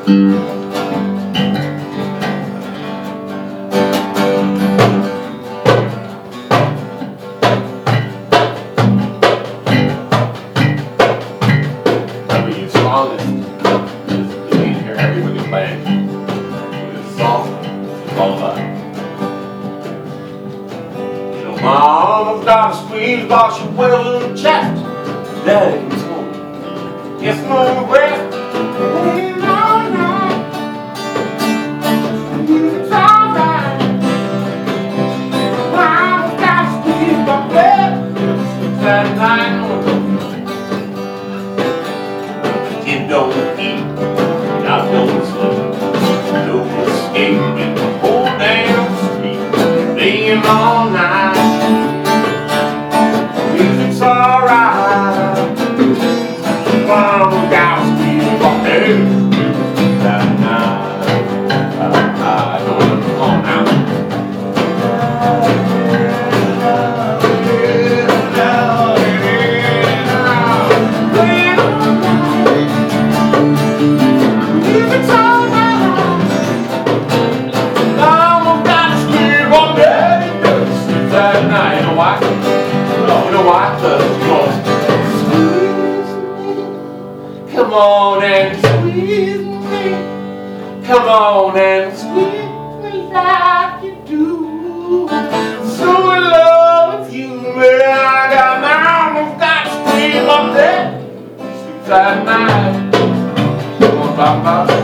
Mama's got a squeeze box, she wears a little chest. Daddy's home, gets no rest. It's alright, it's alright. Mama's got a squeeze box, bed, sleeps at night. Kid don't eat, I don't sleep. No escaping the whole damn street, laying all night. Music's alright. Mama got a squeeze box that night. Come on now. Music's alright. Mama got a squeeze box that night. You know why? You know why? Come on and squeeze me. Come on and squeeze me like you do. So in love with you, man. I got mama's got to squeeze up there. Sleeps at night. Come on, Papa.